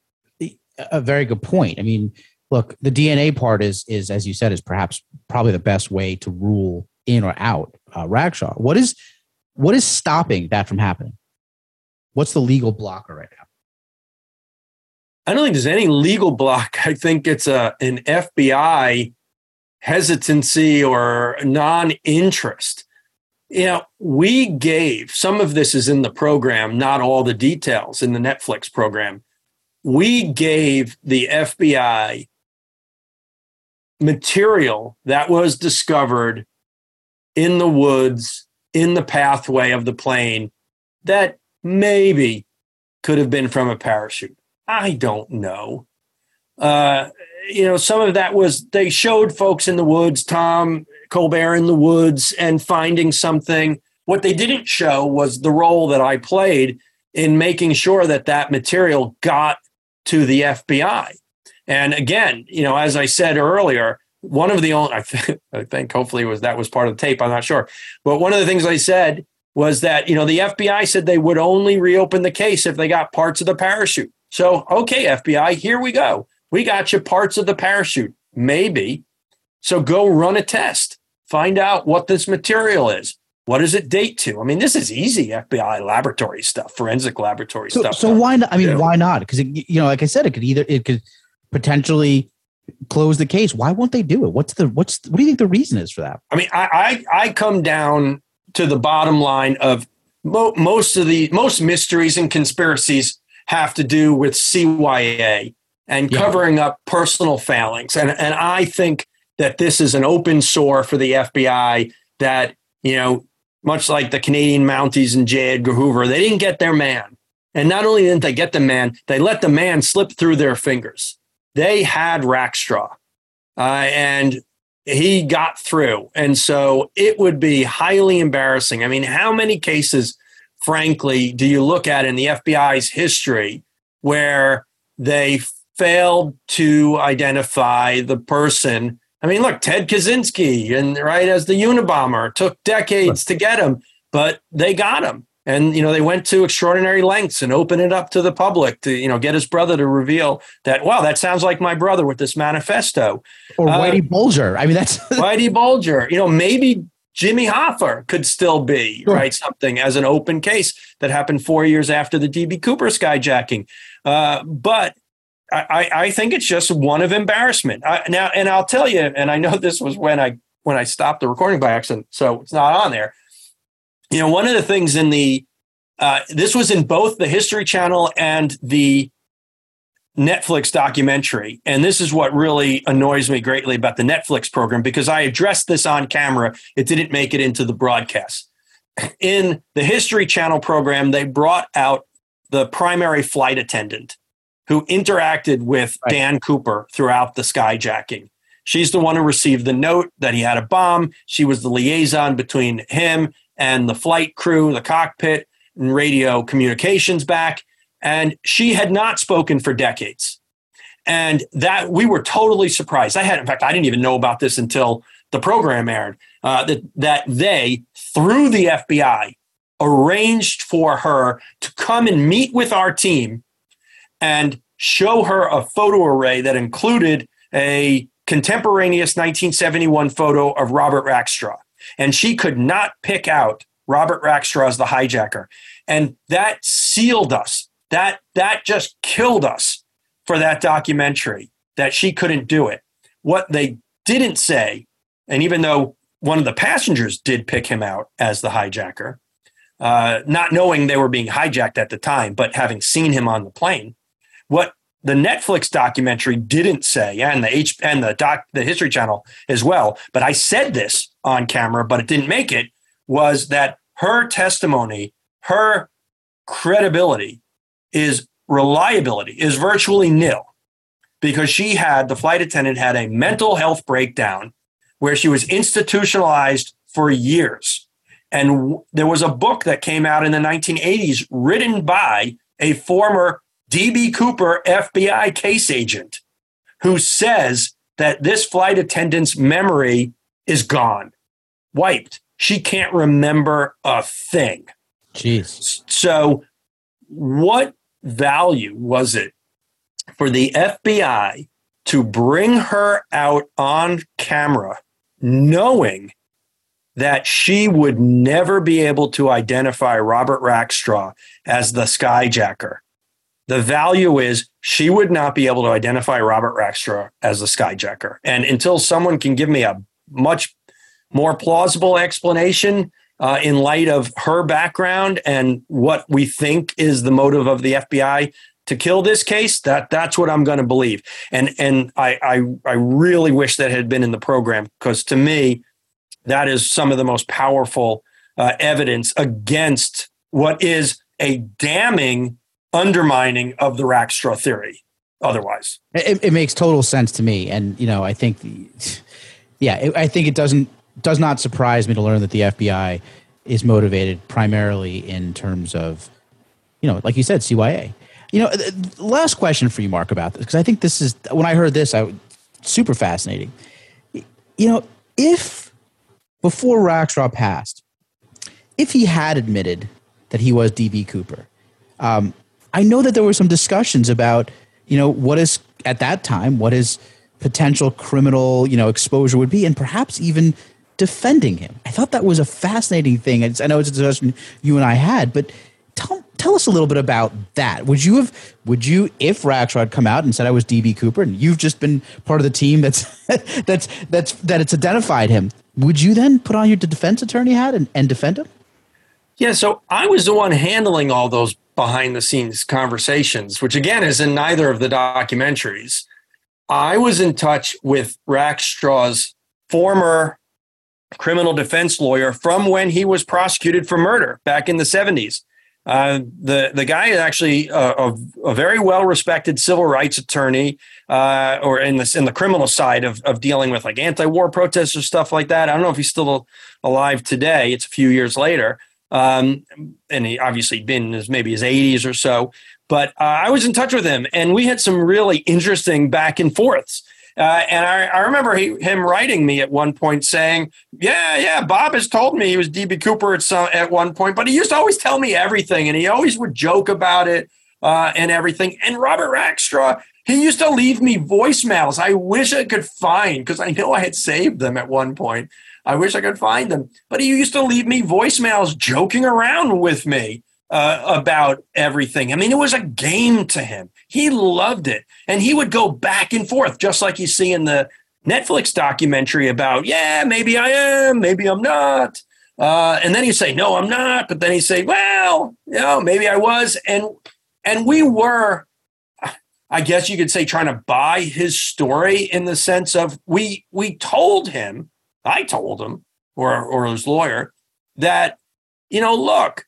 Speaker 2: a very good point. I mean, look, the D N A part is is as you said is perhaps probably the best way to rule in or out uh, Rackstraw. What is what is stopping that from happening? What's the legal blocker right now?
Speaker 7: I don't think there's any legal block. I think it's a an F B I hesitancy or non-interest. You know, we gave, some of this is in the program, not all the details in the Netflix program. We gave the F B I material that was discovered in the woods, in the pathway of the plane, that maybe could have been from a parachute. I don't know. Uh, you know, some of that was, they showed folks in the woods, Tom Colbert in the woods, and finding something. What they didn't show was the role that I played in making sure that that material got to the F B I. And again, you know, as I said earlier, one of the only, I, th- I think hopefully it was that was part of the tape, I'm not sure. But one of the things I said was that, you know, the F B I said they would only reopen the case if they got parts of the parachute. So, okay, F B I, here we go. We got you parts of the parachute, maybe. So go run a test. Find out what this material is. What does it date to? I mean, this is easy F B I laboratory stuff, forensic laboratory
Speaker 2: so,
Speaker 7: stuff.
Speaker 2: So why not? I mean, why not? Because, you know, like I said, it could either, it could potentially close the case. Why won't they do it? What's the, what's, what do you think the reason is for that?
Speaker 7: I mean, I, I, I come down to the bottom line of mo- most of the, most mysteries and conspiracies have to do with C Y A and yeah. covering up personal failings. And, and I think that this is an open sore for the F B I that, you know, much like the Canadian Mounties and J. Edgar Hoover, they didn't get their man. And not only didn't they get the man, they let the man slip through their fingers. They had Rackstraw, uh, and he got through. And so it would be highly embarrassing. I mean, how many cases, frankly, do you look at in the F B I's history where they failed to identify the person? I mean, look, Ted Kaczynski, and right as the Unabomber, took decades to get him, but they got him. And, you know, they went to extraordinary lengths and opened it up to the public to, you know, get his brother to reveal that, wow, that sounds like my brother with this manifesto.
Speaker 2: Or
Speaker 7: uh,
Speaker 2: Whitey Bulger. I mean, that's
Speaker 7: Whitey Bulger. You know, maybe Jimmy Hoffa could still be, sure. right, something as an open case that happened four years after the D B Cooper skyjacking. Uh, but I, I think it's just one of embarrassment. I, now, and I'll tell you, and I know this was when I when I stopped the recording by accident, so it's not on there. You know, one of the things in the, uh, this was in both the History Channel and the Netflix documentary. And this is what really annoys me greatly about the Netflix program, because I addressed this on camera. It didn't make it into the broadcast. In the History Channel program, they brought out the primary flight attendant who interacted with right. Dan Cooper throughout the skyjacking. She's the one who received the note that he had a bomb. She was the liaison between him and the flight crew, the cockpit, and radio communications back. And she had not spoken for decades. And that we were totally surprised. I had, in fact, I didn't even know about this until the program aired, uh, that, that they, through the F B I, arranged for her to come and meet with our team and show her a photo array that included a contemporaneous nineteen seventy-one photo of Robert Rackstraw. And she could not pick out Robert Rackstraw as the hijacker. And that sealed us. That, that just killed us for that documentary, that she couldn't do it. What they didn't say, and even though one of the passengers did pick him out as the hijacker, uh, not knowing they were being hijacked at the time, but having seen him on the plane, what the Netflix documentary didn't say, and the H and the doc, the History Channel as well, but I said this on camera, but it didn't make it, was that her testimony, her credibility, is reliability is virtually nil, because she had, the flight attendant had a mental health breakdown where she was institutionalized for years. And w- there was a book that came out in the nineteen eighties written by a former D B Cooper F B I case agent who says that this flight attendant's memory is gone, wiped. She can't remember a thing.
Speaker 2: Jeez.
Speaker 7: So what value was it for the F B I to bring her out on camera knowing that she would never be able to identify Robert Rackstraw as the skyjacker? The value is she would not be able to identify Robert Rackstraw as the skyjacker. And until someone can give me a much more plausible explanation uh, in light of her background and what we think is the motive of the F B I to kill this case, that that's what I'm going to believe. And and I, I I really wish that had been in the program, because to me, that is some of the most powerful uh, evidence against what is a damning undermining of the Rackstraw theory. Otherwise,
Speaker 2: it, it makes total sense to me, and you know, I think, the, yeah, it, I think it doesn't does not surprise me to learn that the F B I is motivated primarily in terms of, you know, like you said, C Y A. You know, last question for you, Mark, about this, because I think this is, when I heard this, I super fascinating. You know, if before Rackstraw passed, if he had admitted that he was D B Cooper, um, I know that there were some discussions about, you know, what is, at that time, what his potential criminal, you know, exposure would be, and perhaps even defending him. I thought that was a fascinating thing. It's, I know it's a discussion you and I had, but tell tell us a little bit about that. Would you have, would you, if Rackstraw had come out and said I was D B Cooper, and you've just been part of the team that's that's that's that it's identified him, would you then put on your defense attorney hat and, and defend him?
Speaker 7: Yeah, so I was the one handling all those behind the scenes conversations, which again is in neither of the documentaries. I was in touch with Rackstraw's former criminal defense lawyer from when he was prosecuted for murder back in the seventies. Uh, the the guy is actually a, a, a very well respected civil rights attorney, uh, or in this in the criminal side of of dealing with like anti-war protests or stuff like that. I don't know if he's still alive today. It's a few years later, um, and he obviously been in his maybe his eighties or so. But uh, I was in touch with him, and we had some really interesting back and forths. Uh, and I, I remember he, him writing me at one point saying, yeah, yeah, Bob has told me he was D B. Cooper at some, at one point, but he used to always tell me everything, and he always would joke about it uh, and everything. And Robert Rackstraw, he used to leave me voicemails. I wish I could find, because I know I had saved them at one point. I wish I could find them. But he used to leave me voicemails joking around with me uh, about everything. I mean, it was a game to him. He loved it. And he would go back and forth, just like you see in the Netflix documentary about, yeah, maybe I am, maybe I'm not. Uh, and then he'd say, no, I'm not. But then he'd say, well, you know, maybe I was. And and we were, I guess you could say, trying to buy his story in the sense of we we told him, I told him, or or his lawyer, that, you know, look,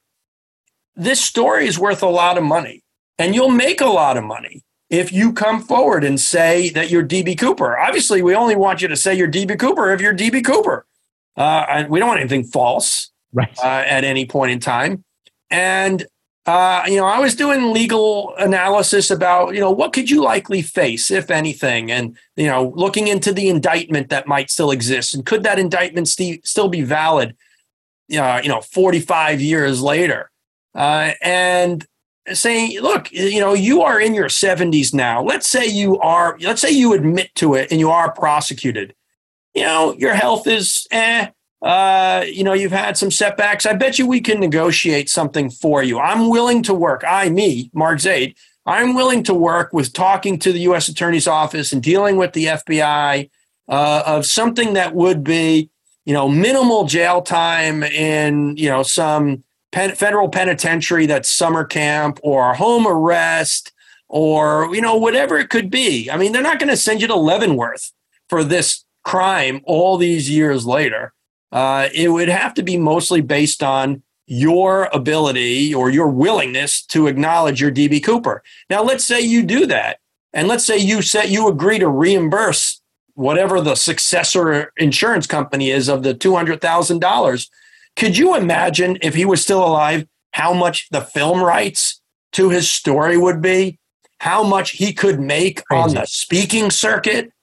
Speaker 7: this story is worth a lot of money. And you'll make a lot of money if you come forward and say that you're D B. Cooper. Obviously, we only want you to say you're D B. Cooper if you're D B. Cooper. Uh, and we don't want anything false
Speaker 2: right.
Speaker 7: uh, at any point in time. And, uh, you know, I was doing legal analysis about, you know, what could you likely face, if anything? And, you know, looking into the indictment that might still exist. And could that indictment st- still be valid, uh, you know, forty-five years later? Uh, and saying, look, you know, you are in your seventies now. Let's say you are, let's say you admit to it and you are prosecuted. You know, your health is, eh, uh, you know, you've had some setbacks. I bet you we can negotiate something for you. I'm willing to work. I, me, Mark Zaid, I'm willing to work with talking to the U S Attorney's Office and dealing with the F B I uh, of something that would be, you know, minimal jail time in, you know, some Pen- federal penitentiary that's summer camp or home arrest or, you know, whatever it could be. I mean, they're not going to send you to Leavenworth for this crime all these years later. Uh, it would have to be mostly based on your ability or your willingness to acknowledge your D B. Cooper. Now, let's say you do that. And let's say you say you agree to reimburse whatever the successor insurance company is of the two hundred thousand dollars. Could you imagine if he was still alive, how much the film rights to his story would be? How much he could make Crazy. On the speaking circuit,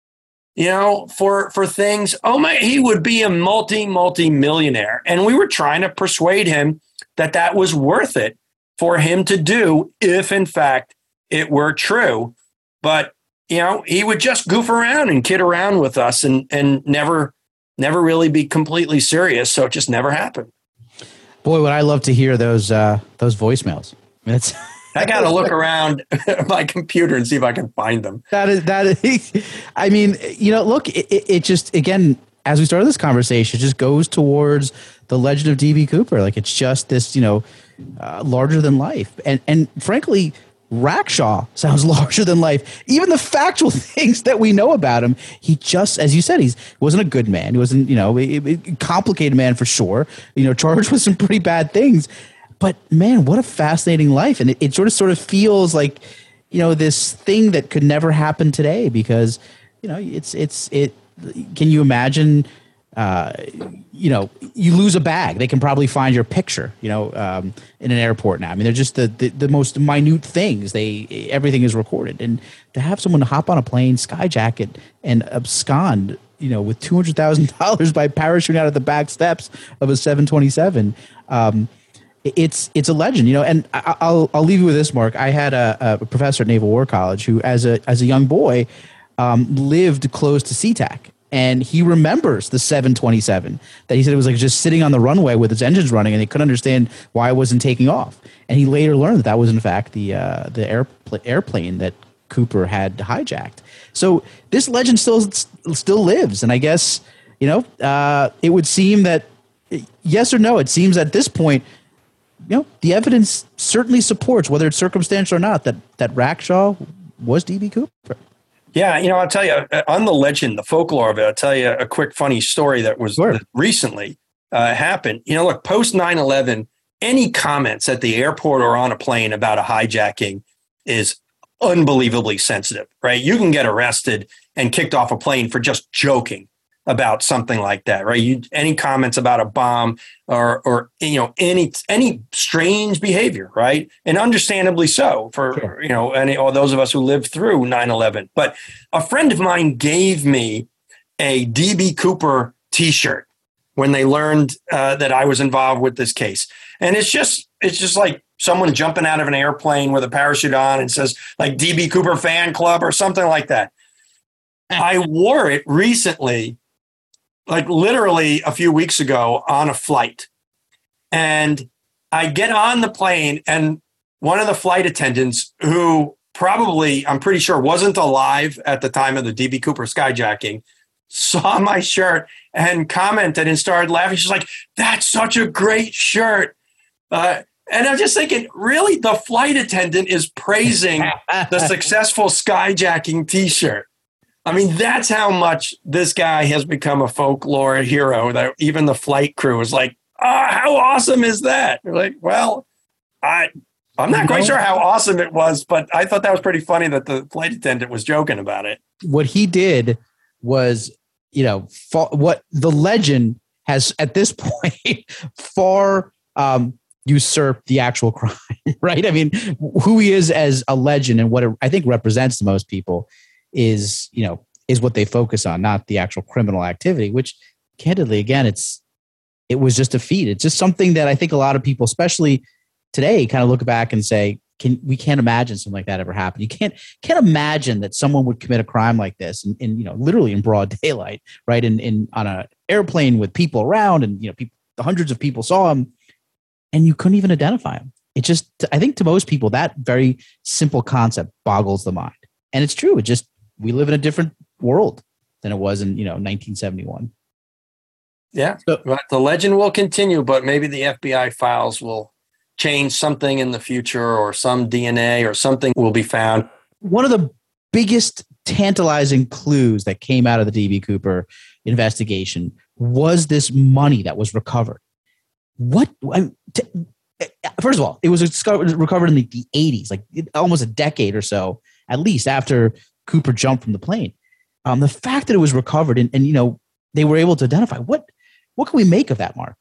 Speaker 7: you know, for, for things. Oh my, he would be a multi, multi millionaire. And we were trying to persuade him that that was worth it for him to do if in fact it were true. But, you know, he would just goof around and kid around with us and, and never never really be completely serious. So it just never happened.
Speaker 2: Boy, would I love to hear those uh, those voicemails. That's
Speaker 7: I got to look around my computer and see if I can find them.
Speaker 2: That is, that is, I mean, you know, look, it, it just, again, as we started this conversation, it just goes towards the legend of D B. Cooper. Like it's just this, you know, uh, larger than life. And, and frankly, Rackstraw sounds larger than life. Even the factual things that we know about him, he just, as you said, he wasn't a good man. He wasn't, you know, a, a complicated man for sure. You know, charged with some pretty bad things. But man, what a fascinating life. And it, it sort of sort of feels like, you know, this thing that could never happen today because, you know, it's, it's, it, can you imagine, uh, you know, you lose a bag, they can probably find your picture, you know, um, in an airport now. I mean, they're just the, the, the most minute things. They, everything is recorded. And to have someone hop on a plane, skyjack it, and abscond, you know, with two hundred thousand dollars by parachuting out of the back steps of a seven twenty-seven, um, it's, it's a legend, you know, and I, I'll, I'll leave you with this, Mark. I had a, a professor at Naval War College who, as a, as a young boy, um, lived close to SeaTac. And he remembers the seven twenty-seven that he said it was like just sitting on the runway with its engines running, and they couldn't understand why it wasn't taking off. And he later learned that that was in fact the uh, the airpl- airplane that Cooper had hijacked. So this legend still still lives, and I guess you know uh, it would seem that yes or no, it seems at this point, you know, the evidence certainly supports, whether it's circumstantial or not, that that Rackstraw was D B. Cooper.
Speaker 7: Yeah, you know, I'll tell you, on the legend, the folklore of it, I'll tell you a quick funny story that was
Speaker 2: Sure.
Speaker 7: that recently uh, happened. You know, look, post nine eleven, any comments at the airport or on a plane about a hijacking is unbelievably sensitive, right? You can get arrested and kicked off a plane for just joking about something like that, right? You any comments about a bomb or or you know any any strange behavior, right? And understandably so for sure. you know any or those of us who lived through nine eleven. But a friend of mine gave me a D B Cooper T-shirt when they learned uh, that I was involved with this case, and it's just it's just like someone jumping out of an airplane with a parachute on and says like D B Cooper fan club or something like that. I wore it recently, like literally a few weeks ago on a flight. And I get on the plane and one of the flight attendants who probably, I'm pretty sure wasn't alive at the time of the D B Cooper skyjacking, saw my shirt and commented and started laughing. She's like, "That's such a great shirt." Uh, and I'm just thinking, really, the flight attendant is praising the successful skyjacking T-shirt. I mean, that's how much this guy has become a folklore hero that even the flight crew is like, "Oh, how awesome is that?" You're like, well, I, I'm not quite sure how awesome it was, but I thought that was pretty funny that the flight attendant was joking about it.
Speaker 2: What he did was, you know, fa- what the legend has at this point far um, usurped the actual crime, right? I mean, who he is as a legend and what it, I think represents to most people is, you know, is what they focus on, not the actual criminal activity, which candidly, again, it's, it was just a feat. It's just something that I think a lot of people, especially today, kind of look back and say, can, we can't imagine something like that ever happened. You can't, can't imagine that someone would commit a crime like this in, in you know, literally in broad daylight, right? In, in, on an airplane with people around and, you know, people, hundreds of people saw him and you couldn't even identify him. It just, I think to most people, that very simple concept boggles the mind. And it's true. It just, we live in a different world than it was in, you know, nineteen seventy-one.
Speaker 7: Yeah. So, but the legend will continue, but maybe the F B I files will change something in the future, or some D N A or something will be found.
Speaker 2: One of the biggest tantalizing clues that came out of the D B Cooper investigation was this money that was recovered. What, I, t- first of all, it was discovered, recovered in the, the eighties, like almost a decade or so, at least after Cooper jumped from the plane. Um, the fact that it was recovered and, and, you know, they were able to identify, what, what can we make of that, Mark?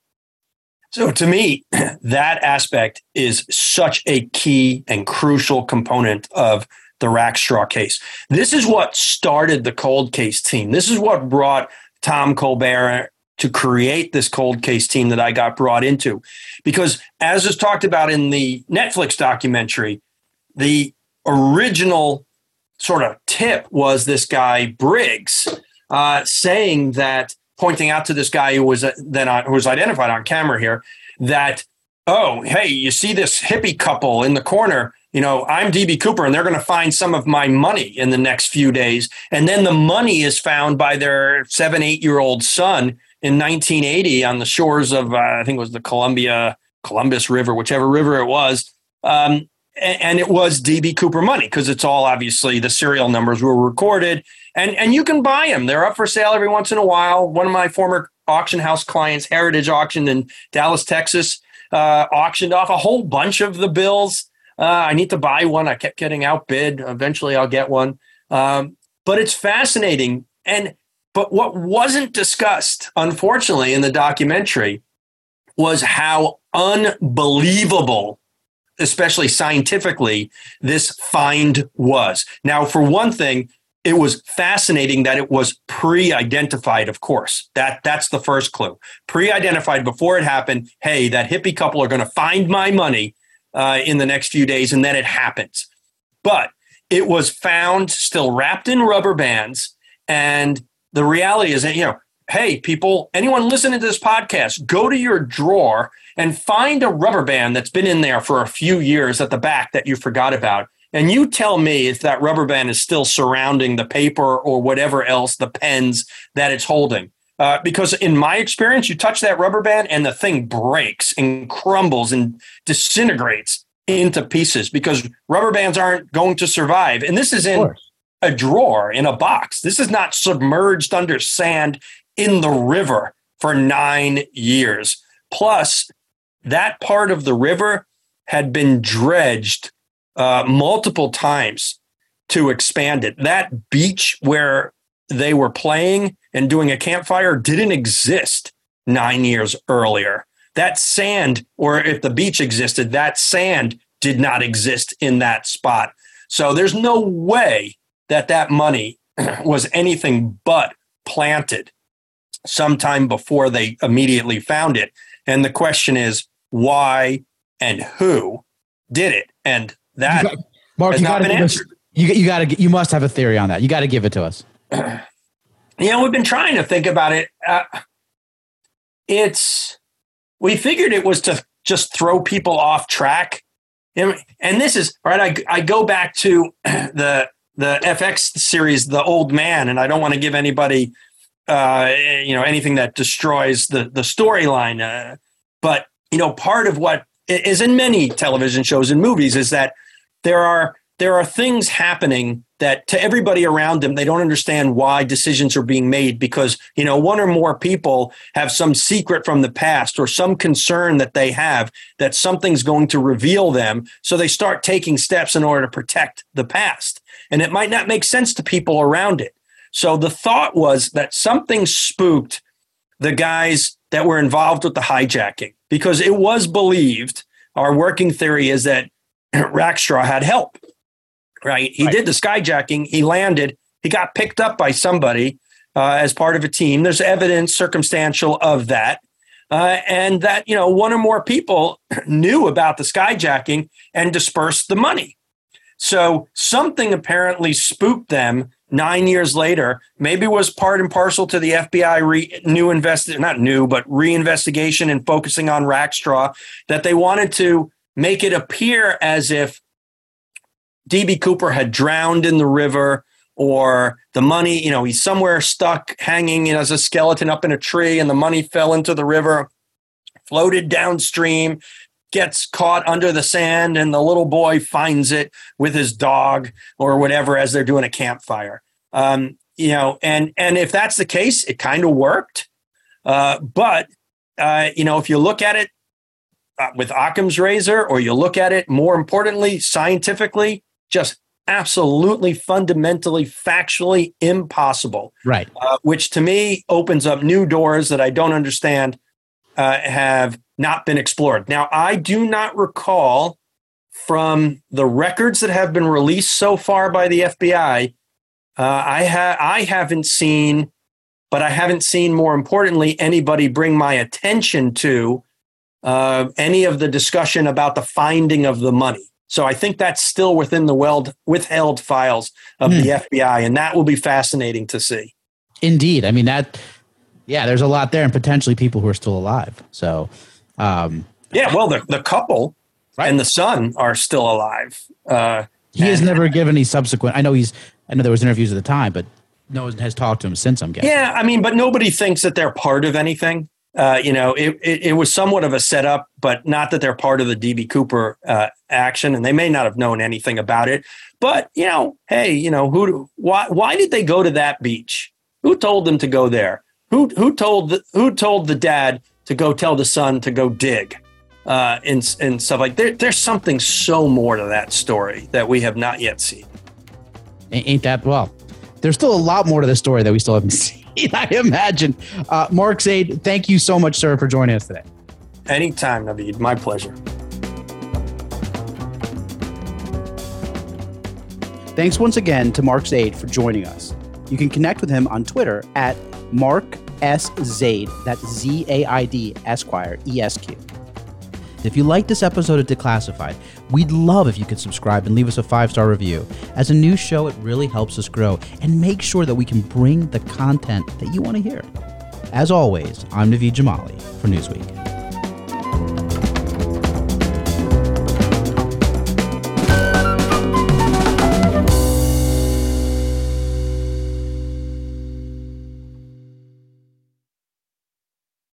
Speaker 7: So to me, that aspect is such a key and crucial component of the Rackstraw case. This is what started the cold case team. This is what brought Tom Colbert to create this cold case team that I got brought into. Because as is talked about in the Netflix documentary, the original sort of tip was this guy Briggs uh, saying that, pointing out to this guy who was uh, then uh, who was identified on camera here, that, oh, hey, you see this hippie couple in the corner, you know, I'm D B Cooper and they're going to find some of my money in the next few days. And then the money is found by their seven, eight year old son in nineteen eighty on the shores of, uh, I think it was the Columbia, Columbus River, whichever river it was. Um, and, and it was D B Cooper money because it's all obviously the serial numbers were recorded. And and you can buy them. They're up for sale every once in a while. One of my former auction house clients, Heritage Auction in Dallas, Texas, uh, auctioned off a whole bunch of the bills. Uh, I need to buy one. I kept getting outbid. Eventually, I'll get one. Um, but it's fascinating. And but what wasn't discussed, unfortunately, in the documentary was how unbelievable, especially scientifically, this find was. Now, for one thing, it was fascinating that it was pre-identified, of course. That that's the first clue. Pre-identified before it happened. Hey, that hippie couple are going to find my money uh, in the next few days, and then it happens. But it was found still wrapped in rubber bands. And the reality is that, you know, hey, people, anyone listening to this podcast, go to your drawer and find a rubber band that's been in there for a few years at the back that you forgot about. And you tell me if that rubber band is still surrounding the paper or whatever else, the pens that it's holding. Uh, because in my experience, you touch that rubber band and the thing breaks and crumbles and disintegrates into pieces because rubber bands aren't going to survive. And this is in a drawer in a box. This is not submerged under sand in the river for nine years. Plus, that part of the river had been dredged uh, multiple times to expand it. That beach where they were playing and doing a campfire didn't exist nine years earlier. That sand, or if the beach existed, that sand did not exist in that spot. So there's no way that that money was anything but planted sometime before they immediately found it. And the question is, why and who did it? And that
Speaker 8: you got, Mark,
Speaker 7: has
Speaker 8: you
Speaker 7: not
Speaker 8: gotta
Speaker 7: been answered.
Speaker 8: Us, you you got to you must have a theory on that. You got to give it to us.
Speaker 7: Yeah, you know, we've been trying to think about it. Uh, it's we figured it was to just throw people off track. And, and this is right. I I go back to the the F X series, The Old Man, and I don't want to give anybody uh, you know anything that destroys the the storyline. Uh, but you know, part of what is in many television shows and movies is that there are there are things happening that to everybody around them, they don't understand why decisions are being made because, you know, one or more people have some secret from the past or some concern that they have that something's going to reveal them. So they start taking steps in order to protect the past. And it might not make sense to people around it. So the thought was that something spooked the guys that were involved with the hijacking because it was believed, our working theory is that Rackstraw had help. Right. He right. did the skyjacking. He landed. He got picked up by somebody uh, as part of a team. There's evidence circumstantial of that. Uh, and that, you know, one or more people knew about the skyjacking and dispersed the money. So something apparently spooked them nine years later, maybe was part and parcel to the F B I re- new invest, not new, but reinvestigation and focusing on Rackstraw, that they wanted to make it appear as if D B. Cooper had drowned in the river or the money, you know, he's somewhere stuck hanging you know, as a skeleton up in a tree and the money fell into the river, floated downstream, gets caught under the sand and the little boy finds it with his dog or whatever as they're doing a campfire. Um, you know, and, and if that's the case, it kind of worked. Uh, but, uh, you know, if you look at it uh, with Occam's razor or you look at it more importantly, scientifically, just absolutely fundamentally, factually impossible.
Speaker 8: Right.
Speaker 7: Uh, which to me opens up new doors that I don't understand uh, have not been explored. Now, I do not recall from the records that have been released so far by the F B I, uh, I, ha- I haven't seen, but I haven't seen, more importantly, anybody bring my attention to uh, any of the discussion about the finding of the money. So I think that's still within the weld, withheld files of mm. the F B I, and that will be fascinating to see.
Speaker 8: Indeed. I mean, that, yeah, there's a lot there and potentially people who are still alive. So, um,
Speaker 7: yeah, well, the, the couple right. and the son are still alive. Uh,
Speaker 8: he has never given any subsequent, I know he's, I know there was interviews at the time, but no one has talked to him since, I'm guessing.
Speaker 7: Yeah, I mean, but nobody thinks that they're part of anything. Uh, you know, it, it, it was somewhat of a setup, but not that they're part of the D B. Cooper uh, action, and they may not have known anything about it. But, you know, hey, you know, who? Why? Why did they go to that beach? Who told them to go there? Who who told the, who told the dad to go tell the son to go dig uh, and and stuff like there, there's something so more to that story that we have not yet seen.
Speaker 8: Ain't that well? There's still a lot more to the story that we still haven't seen, I imagine. Uh, Mark Zaid, thank you so much, sir, for joining us today.
Speaker 7: Anytime, Naveed. My pleasure.
Speaker 2: Thanks once again to Mark Zaid for joining us. You can connect with him on Twitter at Mark S. Zaid. That's Z A I D Esquire, E S Q. If you like this episode of Declassified, we'd love if you could subscribe and leave us a five-star review. As a new show, it really helps us grow and make sure that we can bring the content that you want to hear. As always, I'm Naveed Jamali for Newsweek.